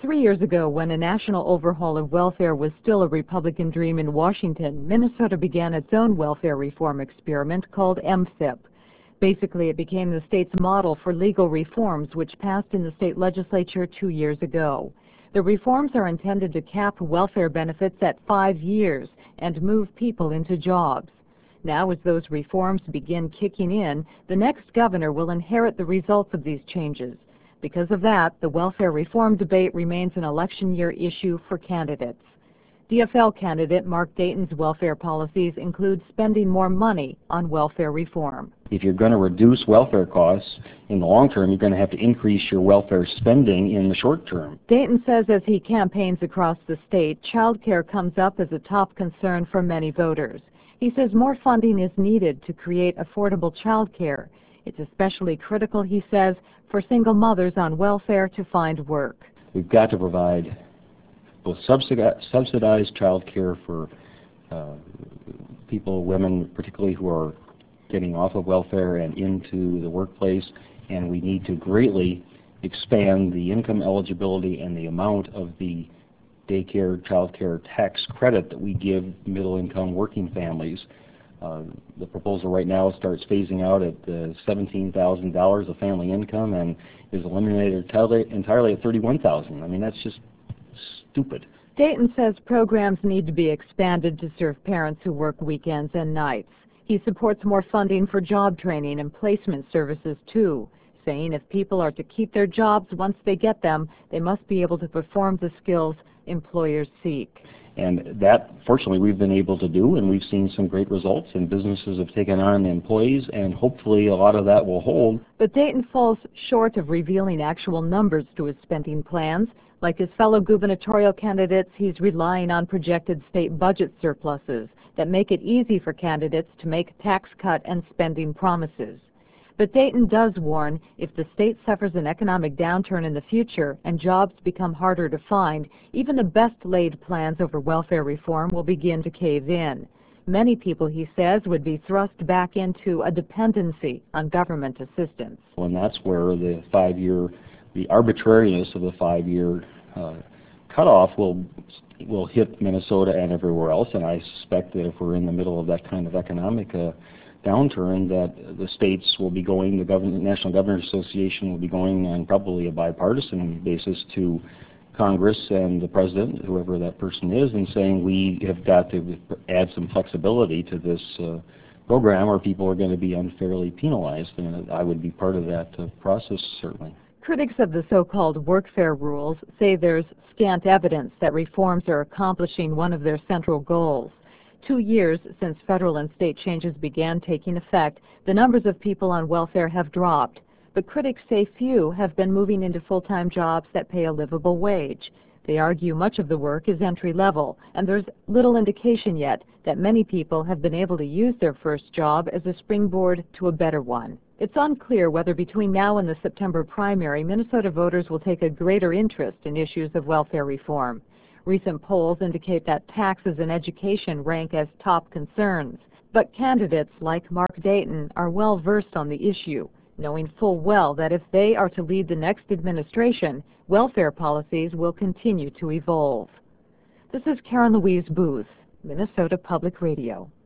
3 years ago, when a national overhaul of welfare was still a Republican dream in Washington, Minnesota began its own welfare reform experiment called MFIP. Basically, it became the state's model for legal reforms, which passed in the state legislature 2 years ago. The reforms are intended to cap welfare benefits at 5 years and move people into jobs. Now, as those reforms begin kicking in, the next governor will inherit the results of these changes. Because of that, the welfare reform debate remains an election year issue for candidates. DFL candidate Mark Dayton's welfare policies include spending more money on welfare reform. If you're going to reduce welfare costs in the long term, you're going to have to increase your welfare spending in the short term. Dayton says as he campaigns across the state, child care comes up as a top concern for many voters. He says more funding is needed to create affordable child care. It's especially critical, he says, for single mothers on welfare to find work. We've got to provide both subsidized child care for people, women particularly, who are getting off of welfare and into the workplace, and we need to greatly expand the income eligibility and the amount of the daycare, child care tax credit that we give middle-income working families. The proposal right now starts phasing out at $17,000 of family income and is eliminated entirely at $31,000. I mean, that's just stupid. Dayton says programs need to be expanded to serve parents who work weekends and nights. He supports more funding for job training and placement services, too, saying if people are to keep their jobs once they get them, they must be able to perform the skills employers seek. And that, fortunately, we've been able to do, and we've seen some great results, and businesses have taken on employees, and hopefully a lot of that will hold. But Dayton falls short of revealing actual numbers to his spending plans. Like his fellow gubernatorial candidates, he's relying on projected state budget surpluses that make it easy for candidates to make tax cut and spending promises. But Dayton does warn if the state suffers an economic downturn in the future and jobs become harder to find, even the best-laid plans over welfare reform will begin to cave in. Many people, he says, would be thrust back into a dependency on government assistance. And that's where the arbitrariness of the 5-year cutoff will hit Minnesota and everywhere else, and I suspect that if we're in the middle of that kind of economic downturn, that the states will be going, the National Governors Association will be going on probably a bipartisan basis to Congress and the President, whoever that person is, and saying we have got to add some flexibility to this program or people are going to be unfairly penalized, and I would be part of that process, certainly. Critics of the so-called workfare rules say there's scant evidence that reforms are accomplishing one of their central goals. 2 years since federal and state changes began taking effect, the numbers of people on welfare have dropped. But critics say few have been moving into full-time jobs that pay a livable wage. They argue much of the work is entry-level, and there's little indication yet that many people have been able to use their first job as a springboard to a better one. It's unclear whether between now and the September primary, Minnesota voters will take a greater interest in issues of welfare reform. Recent polls indicate that taxes and education rank as top concerns, but candidates like Mark Dayton are well versed on the issue, knowing full well that if they are to lead the next administration, welfare policies will continue to evolve. This is Karen Louise Booth, Minnesota Public Radio.